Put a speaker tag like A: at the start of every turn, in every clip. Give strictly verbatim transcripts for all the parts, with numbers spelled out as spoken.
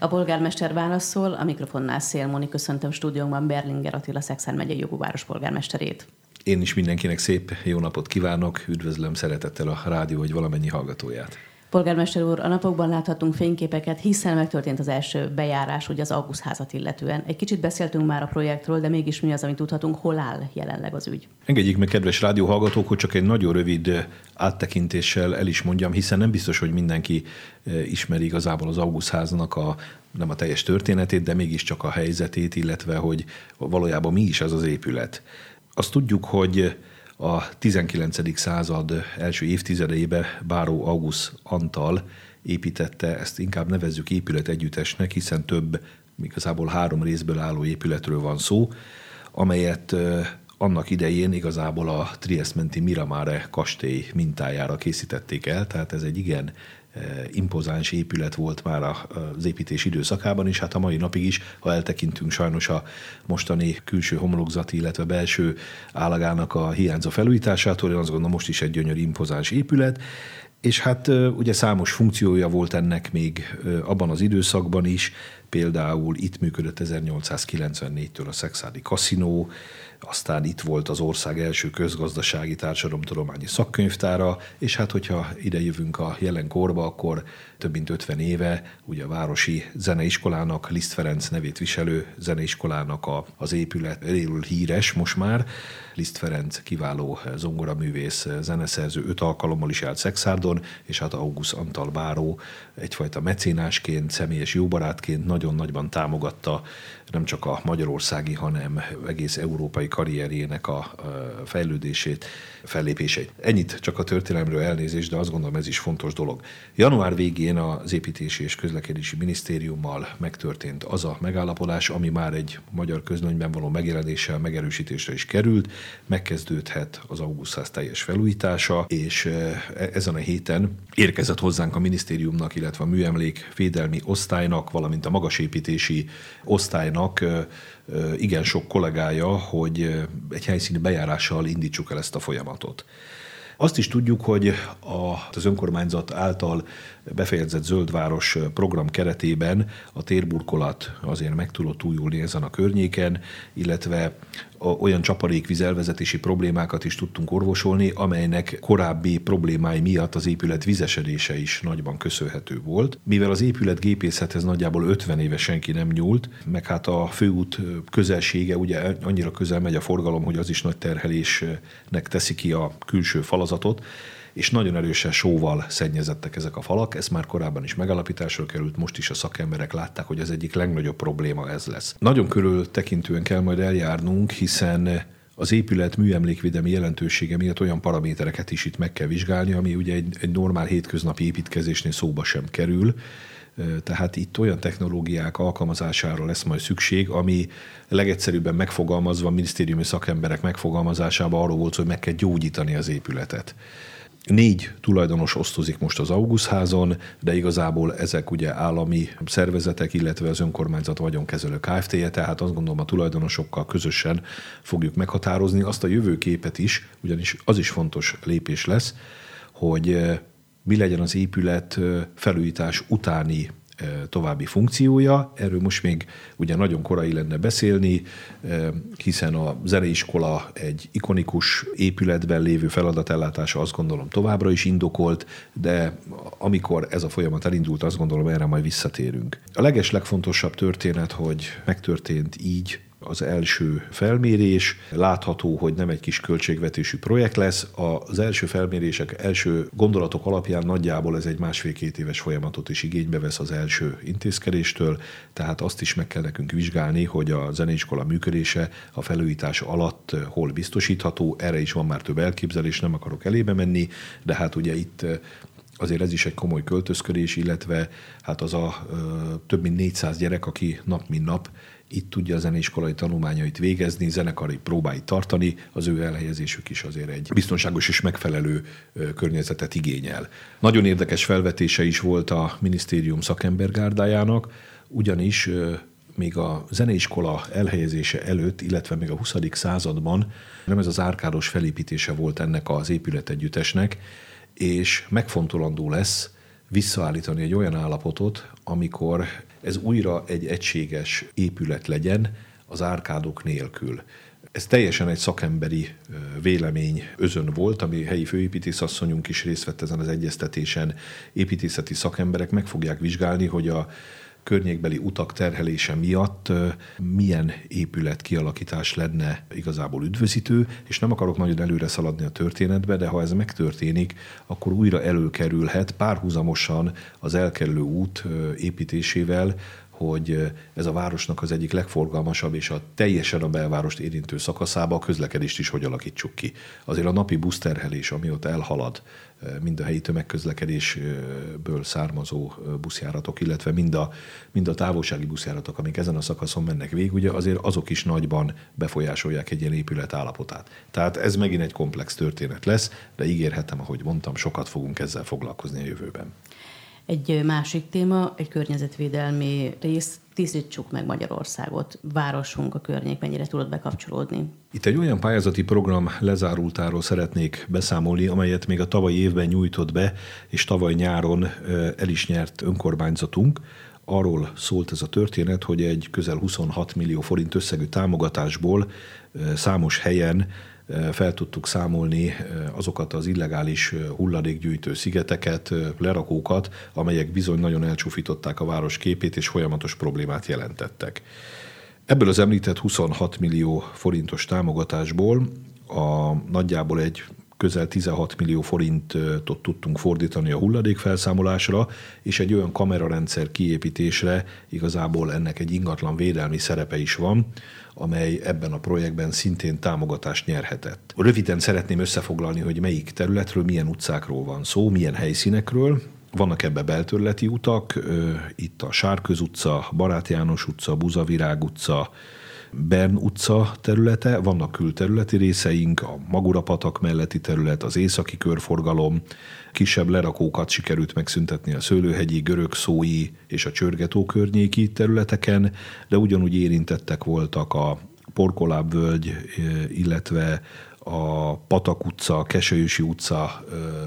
A: A polgármester válaszol, a mikrofonnál Szél Móni, köszöntöm stúdiónkban Berlinger Attila Szekszárd megyei jogú várospolgármesterét.
B: Én is mindenkinek szép jó napot kívánok, üdvözlöm szeretettel a rádió vagy valamennyi hallgatóját.
A: Polgármester úr, a napokban láthattunk fényképeket, hiszen megtörtént az első bejárás, ugye az August házat illetően. Egy kicsit beszéltünk már a projektről, de mégis mi az, amit tudhatunk, hol áll jelenleg az ügy?
B: Engedjék meg, kedves rádióhallgatók, hogy csak egy nagyon rövid áttekintéssel el is mondjam, hiszen nem biztos, hogy mindenki ismeri igazából az August háznak a, nem a teljes történetét, de mégiscsak a helyzetét, illetve hogy valójában mi is ez az épület. Azt tudjuk, hogy a tizenkilencedik század első évtizedeiben Báró August Antal építette, ezt inkább nevezzük épületegyüttesnek, hiszen több, igazából három részből álló épületről van szó, amelyet annak idején igazából a Trieste-menti Miramare kastély mintájára készítették el, tehát ez egy igen impozáns épület volt már az építés időszakában, és hát a mai napig is, ha eltekintünk sajnos a mostani külső homlokzati, illetve belső állagának a hiányzó felújításától, én azt gondolom, most is egy gyönyörű impozáns épület, és hát ugye számos funkciója volt ennek még abban az időszakban is, például itt működött ezernyolcszázkilencvennégytől a szekszárdi kaszinó, aztán itt volt az ország első közgazdasági társadalomtudományi szakkönyvtára, és hát hogyha ide jövünk a jelen korba, akkor több mint ötven éve ugye a Városi Zeneiskolának, Liszt Ferenc nevét viselő zeneiskolának a, az épületéről híres most már. Liszt Ferenc kiváló zongoraművész, zeneszerző, öt alkalommal is járt Szekszárdon, és hát August Antal báró egyfajta mecénásként, személyes jóbarátként nagyon nagyban támogatta nem csak a magyarországi, hanem egész európai karrierjének a fejlődését, fellépéseit. Ennyit csak a történelemről, elnézést, de azt gondolom, ez is fontos dolog. Január végén az Építési és Közlekedési Minisztériummal megtörtént az a megállapodás, ami már egy magyar közlönyben való megjelenéssel megerősítésre is került, megkezdődhet az August ház teljes felújítása, és ezen a héten érkezett hozzánk a minisztériumnak, illetve a műemlék védelmi osztálynak, valamint a magasépítési osztálynak igen sok kollégája, hogy egy helyszíni bejárással indítsuk el ezt a folyamatot. Azt is tudjuk, hogy az önkormányzat által befejezett Zöldváros program keretében a térburkolat azért meg tudott újulni ezen a környéken, illetve olyan csapadékvíz elvezetési problémákat is tudtunk orvosolni, amelynek korábbi problémái miatt az épület vizesedése is nagyban köszönhető volt. Mivel az épület gépészethez nagyjából ötven éve senki nem nyúlt, meg hát a főút közelsége ugye annyira közel megy a forgalom, hogy az is nagy terhelésnek teszi ki a külső falazatot, és nagyon erősen sóval szennyezettek ezek a falak, ez már korábban is megalapításra került, most is a szakemberek látták, hogy az egyik legnagyobb probléma ez lesz. Nagyon körültekintően kell majd eljárnunk, hiszen az épület műemlékvédelmi jelentősége miatt olyan paramétereket is itt meg kell vizsgálni, ami ugye egy, egy normál hétköznapi építkezésnél szóba sem kerül. Tehát itt olyan technológiák alkalmazására lesz majd szükség, ami legegyszerűbben megfogalmazva, a minisztériumi szakemberek megfogalmazásában arról volt, hogy meg kell gyógyítani az épületet. Négy tulajdonos osztozik most az August házon, de igazából ezek ugye állami szervezetek, illetve az önkormányzat vagyonkezelő Kft-je, tehát azt gondolom a tulajdonosokkal közösen fogjuk meghatározni azt a jövőképet is, ugyanis az is fontos lépés lesz, hogy mi legyen az épület felújítás utáni további funkciója. Erről most még ugye nagyon korai lenne beszélni, hiszen a zeneiskola egy ikonikus épületben lévő feladatellátása azt gondolom továbbra is indokolt, de amikor ez a folyamat elindult, azt gondolom erre majd visszatérünk. A legeslegfontosabb történet, hogy megtörtént így az első felmérés. Látható, hogy nem egy kis költségvetésű projekt lesz. Az első felmérések, első gondolatok alapján nagyjából ez egy másfél-két éves folyamatot is igénybe vesz az első intézkedéstől, tehát azt is meg kell nekünk vizsgálni, hogy a zeneiskola működése a felújítás alatt hol biztosítható. Erre is van már több elképzelés, nem akarok elébe menni, de hát ugye itt azért ez is egy komoly költözködés, illetve hát az a ö, több mint négyszáz gyerek, aki nap mint nap itt tudja a zeneiskolai tanulmányait végezni, zenekari próbáit tartani, az ő elhelyezésük is azért egy biztonságos és megfelelő környezetet igényel. Nagyon érdekes felvetése is volt a minisztérium szakembergárdájának, ugyanis még a zeneiskola elhelyezése előtt, illetve még a huszadik században nem ez az árkádos felépítése volt ennek az épületegyüttesnek, és megfontolandó lesz visszaállítani egy olyan állapotot, amikor ez újra egy egységes épület legyen az árkádok nélkül. Ez teljesen egy szakemberi vélemény özön volt, ami helyi főépítészasszonyunk is részt vett ezen az egyeztetésen. Építészeti szakemberek meg fogják vizsgálni, hogy a környékbeli utak terhelése miatt milyen épület kialakítás lenne igazából üdvözítő, és nem akarok nagyon előre szaladni a történetbe, de ha ez megtörténik, akkor újra előkerülhet párhuzamosan az elkerülő út építésével, hogy ez a városnak az egyik legforgalmasabb és a teljesen a belvárost érintő szakaszába a közlekedést is hogy alakítsuk ki. Azért a napi buszterhelés, ami ott elhalad, mind a helyi tömegközlekedésből származó buszjáratok, illetve mind a, mind a távolsági buszjáratok, amik ezen a szakaszon mennek végig, ugye azért azok is nagyban befolyásolják egy ilyen épület állapotát. Tehát ez megint egy komplex történet lesz, de ígérhetem, ahogy mondtam, sokat fogunk ezzel foglalkozni a jövőben.
A: Egy másik téma, egy környezetvédelmi rész, tisztítsuk meg Magyarországot. Városunk, a környék mennyire tudod bekapcsolódni?
B: Itt egy olyan pályázati program lezárultáról szeretnék beszámolni, amelyet még a tavalyi évben nyújtott be, és tavaly nyáron el is nyert önkormányzatunk. Arról szólt ez a történet, hogy egy közel huszonhat millió forint összegű támogatásból számos helyen fel tudtuk számolni azokat az illegális hulladékgyűjtő szigeteket, lerakókat, amelyek bizony nagyon elcsúfították a város képét, és folyamatos problémát jelentettek. Ebből az említett huszonhat millió forintos támogatásból a nagyjából egy közel tizenhat millió forintot tudtunk fordítani a hulladékfelszámolásra, és egy olyan kamerarendszer kiépítésre, igazából ennek egy ingatlan védelmi szerepe is van, amely ebben a projektben szintén támogatást nyerhetett. Röviden szeretném összefoglalni, hogy melyik területről, milyen utcákról van szó, milyen helyszínekről. Vannak ebbe belterületi utak, itt a Sárköz utca, Barát János utca, Buzavirág utca, Bern utca területe, vannak külterületi részeink, a Magura-patak melletti terület, az északi körforgalom, kisebb lerakókat sikerült megszüntetni a Szőlőhegyi, Görögszói és a Csörgetó környéki területeken, de ugyanúgy érintettek voltak a Porkoláb-völgy, illetve a Patak utca, Keselyősi utca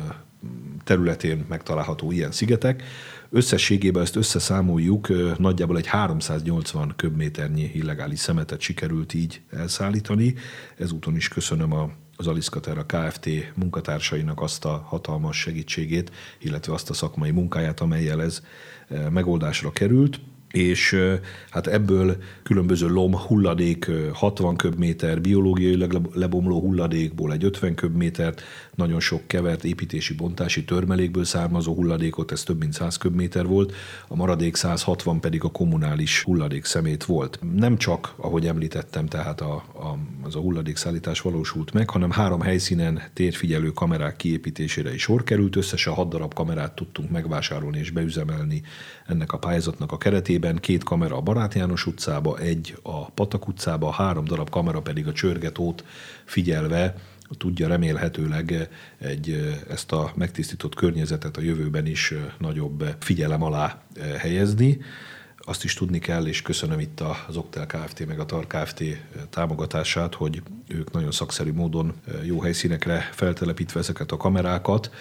B: területén megtalálható ilyen szigetek. Összességében ezt összeszámoljuk, nagyjából egy háromszáznyolcvan köbméternyi illegális szemetet sikerült így elszállítani. Ezúton is köszönöm a az Aliszkaterra Kft. Munkatársainak azt a hatalmas segítségét, illetve azt a szakmai munkáját, amellyel ez megoldásra került. És hát ebből különböző lom hulladék, hatvan köbméter, biológiailag lebomló hulladékból egy ötven köbmétert, nagyon sok kevert építési, bontási törmelékből származó hulladékot, ez több mint száz köbméter volt, a maradék száz hatvan pedig a kommunális hulladék szemét volt. Nem csak, ahogy említettem, tehát a, a, az a hulladékszállítás valósult meg, hanem három helyszínen térfigyelő kamerák kiépítésére is sor került, összesen hat darab kamerát tudtunk megvásárolni és beüzemelni ennek a pályázatnak a keretében, két kamera a Barát János utcába, egy a Patak utcába, három darab kamera pedig a Csörgetót figyelve tudja remélhetőleg egy, ezt a megtisztított környezetet a jövőben is nagyobb figyelem alá helyezni. Azt is tudni kell, és köszönöm itt az Oktel Kft. Meg a Tar Kft. Támogatását, hogy ők nagyon szakszerű módon jó helyszínekre feltelepítve ezeket a kamerákat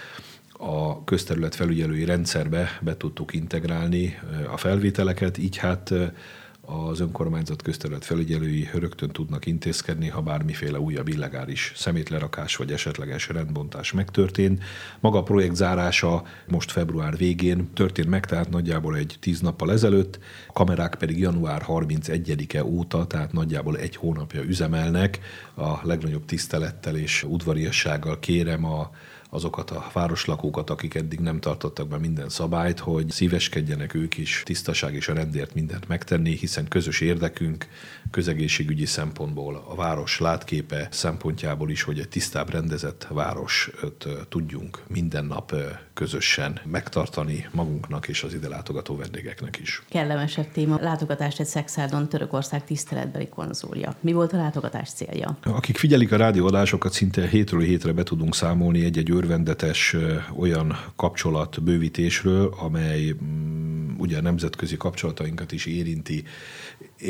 B: a közterület felügyelői rendszerbe be tudtuk integrálni a felvételeket, így hát az önkormányzat közterület felügyelői rögtön tudnak intézkedni, ha bármiféle újabb illegális szemétlerakás vagy esetleges rendbontás megtörtént. Maga a projekt zárása most február végén történt meg, tehát nagyjából egy tíz nappal ezelőtt, a kamerák pedig január harmincegyedike óta, tehát nagyjából egy hónapja üzemelnek. A legnagyobb tisztelettel és udvariassággal kérem a azokat a városlakókat, akik eddig nem tartottak be minden szabályt, hogy szíveskedjenek ők is tisztaság és a rendért mindent megtenni, hiszen közös érdekünk közegészségügyi szempontból, a város látképe szempontjából is, hogy egy tisztább, rendezett városot tudjunk minden nap közösen megtartani magunknak és az ide látogató vendégeknek is.
A: Kellemesebb téma, látogatást egy Szexárdon Törökország tiszteletbeli konzulja. Mi volt a látogatás célja?
B: Akik figyelik a rádióadásokat, szinte hétről hétre be tudunk számolni egy-egy örvendetes olyan kapcsolat bővítésről, amely ugye a nemzetközi kapcsolatainkat is érinti. Én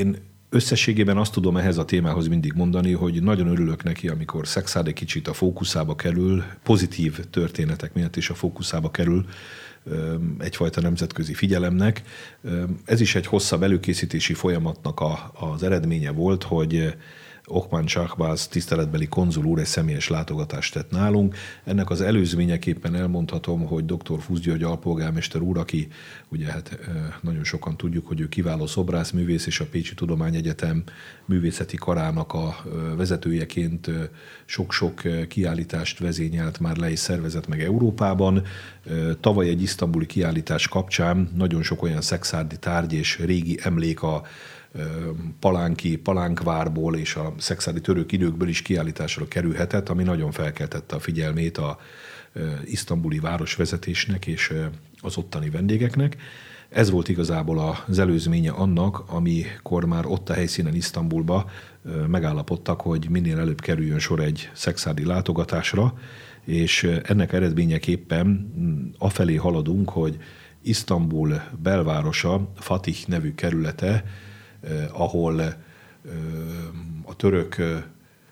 B: Összességében azt tudom ehhez a témához mindig mondani, hogy nagyon örülök neki, amikor Szexárd egy kicsit a fókuszába kerül, pozitív történetek miatt is a fókuszába kerül egyfajta nemzetközi figyelemnek. Ez is egy hosszabb előkészítési folyamatnak a, az eredménye volt, hogy Okhmán Shahbaz tiszteletbeli konzul úr egy személyes látogatást tett nálunk. Ennek az előzményeképpen elmondhatom, hogy dr. Fusz György alpolgármester úr, aki ugye hát nagyon sokan tudjuk, hogy ő kiváló szobrászművész és a Pécsi Tudományegyetem művészeti karának a vezetőjeként sok-sok kiállítást vezényelt már le és szervezett meg Európában. Tavaly egy isztambuli kiállítás kapcsán nagyon sok olyan szexárdi tárgy és régi emlék a palánki, palánkvárból és a szexárdi török időkből is kiállításra kerülhetett, ami nagyon felkeltette a figyelmét a isztambuli városvezetésnek és az ottani vendégeknek. Ez volt igazából az előzménye annak, amikor már ott a helyszínen Isztambulba megállapodtak, hogy minél előbb kerüljön sor egy szexárdi látogatásra, és ennek eredményeképpen afelé haladunk, hogy Isztambul belvárosa, Fatih nevű kerülete, Eh, ahol eh, a török eh,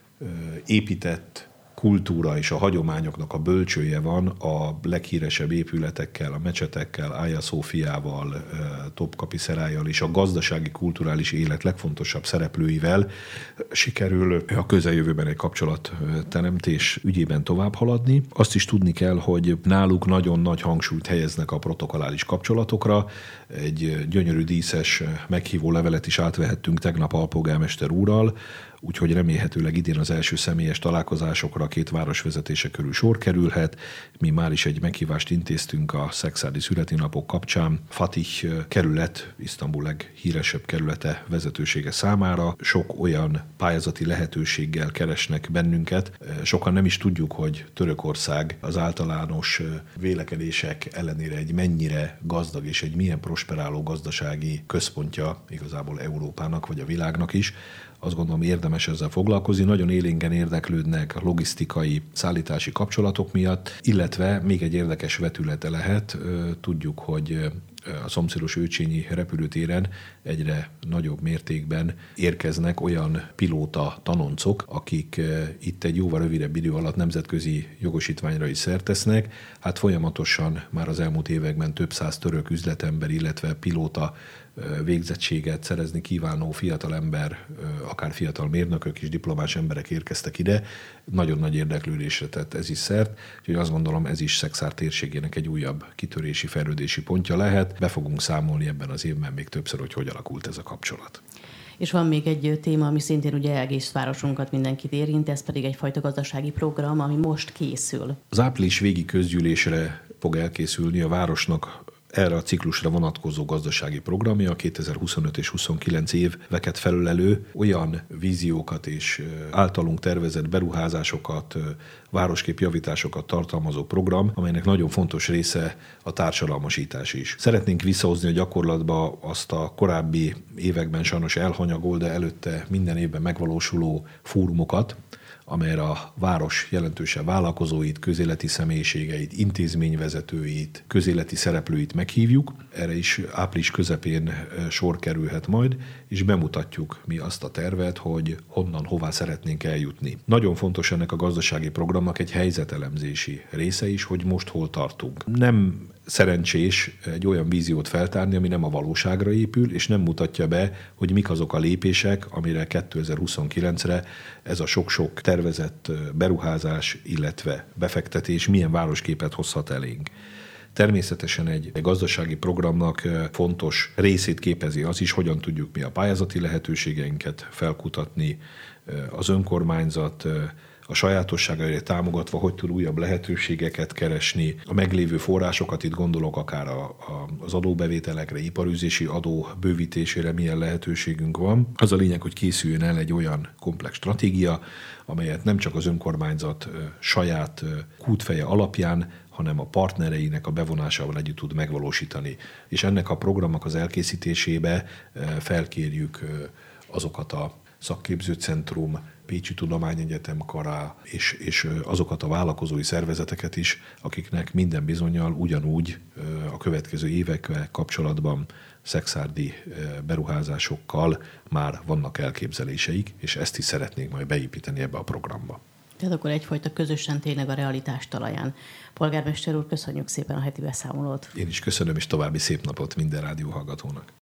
B: épített kultúra és a hagyományoknak a bölcsője van a leghíresebb épületekkel, a mecsetekkel, Hagia Szófiával, eh, Topkapi Szerájjal és a gazdasági kulturális élet legfontosabb szereplőivel sikerül a közeljövőben egy kapcsolatteremtés ügyében tovább haladni. Azt is tudni kell, hogy náluk nagyon nagy hangsúlyt helyeznek a protokollális kapcsolatokra. Egy gyönyörű díszes meghívó levelet is átvehettünk tegnap alpolgármester úrral, úgyhogy remélhetőleg idén az első személyes találkozásokra a két városvezetése körül sor kerülhet. Mi már is egy meghívást intéztünk a szexárdi születésnapok kapcsán. Fatih kerület, Isztambul leghíresebb kerülete vezetősége számára. Sok olyan pályázati lehetőséggel keresnek bennünket. Sokan nem is tudjuk, hogy Törökország az általános vélekedések ellenére egy mennyire gazdag és egy milyen prosperáló gazdasági központja igazából Európának vagy a világnak is. Azt gondolom érdemes ezzel foglalkozni. Nagyon élénken érdeklődnek a logisztikai, szállítási kapcsolatok miatt, illetve még egy érdekes vetülete lehet. Tudjuk, hogy a szomszédos Őcsényi repülőtéren egyre nagyobb mértékben érkeznek olyan pilóta tanoncok, akik itt egy jóval rövidebb idő alatt nemzetközi jogosítványra is szert tesznek. Hát folyamatosan már az elmúlt években több száz török üzletember, illetve pilóta végzettséget szerezni kívánó fiatalember, akár fiatal mérnökök és diplomás emberek érkeztek ide. Nagyon nagy érdeklődésre tett ez is szert, úgyhogy azt gondolom ez is Szexárd térségének egy újabb kitörési, fejlődési pontja lehet. Be fogunk számolni ebben az évben még többször, hogy hogy alakult ez a kapcsolat.
A: És van még egy téma, ami szintén ugye egész városunkat mindenkit érint, ez pedig egyfajta gazdasági program, ami most készül.
B: Az április végi közgyűlésre fog elkészülni a városnak erre a ciklusra vonatkozó gazdasági programja, a kétezer-huszonöt és huszonkilenc éveket felölelő olyan víziókat és általunk tervezett beruházásokat, városképjavításokat tartalmazó program, amelynek nagyon fontos része a társadalmasítás is. Szeretnénk visszahozni a gyakorlatba azt a korábbi években sajnos elhanyagolt, de előtte minden évben megvalósuló fórumokat, amelyre a város jelentősebb vállalkozóit, közéleti személyiségeit, intézményvezetőit, közéleti szereplőit meghívjuk. Erre is április közepén sor kerülhet majd, és bemutatjuk mi azt a tervet, hogy honnan, hová szeretnénk eljutni. Nagyon fontos ennek a gazdasági programnak egy helyzetelemzési része is, hogy most hol tartunk. Nem szerencsés egy olyan víziót feltárni, ami nem a valóságra épül, és nem mutatja be, hogy mik azok a lépések, amire kétezer-huszonkilencre ez a sok-sok tervezett beruházás, illetve befektetés milyen városképet hozhat elénk. Természetesen egy gazdasági programnak fontos részét képezi az is, hogyan tudjuk mi a pályázati lehetőségeinket felkutatni, az önkormányzat a sajátosságaira támogatva, hogy tud újabb lehetőségeket keresni, a meglévő forrásokat, itt gondolok akár a, a, az adóbevételekre, iparűzési adó bővítésére milyen lehetőségünk van. Az a lényeg, hogy készüljön el egy olyan komplex stratégia, amelyet nem csak az önkormányzat saját kútfeje alapján, hanem a partnereinek a bevonásával együtt tud megvalósítani. És ennek a programnak az elkészítésébe felkérjük azokat a szakképzőcentrum Pécsi Tudományegyetem, Kará, és, és azokat a vállalkozói szervezeteket is, akiknek minden bizonnyal ugyanúgy a következő évekkel kapcsolatban szekszárdi beruházásokkal már vannak elképzeléseik, és ezt is szeretnénk majd beépíteni ebbe a programba.
A: Tehát akkor egyfajta közösen tényleg a realitás talaján. Polgármester úr, köszönjük szépen a heti beszámolót.
B: Én is köszönöm, és további szép napot minden rádióhallgatónak.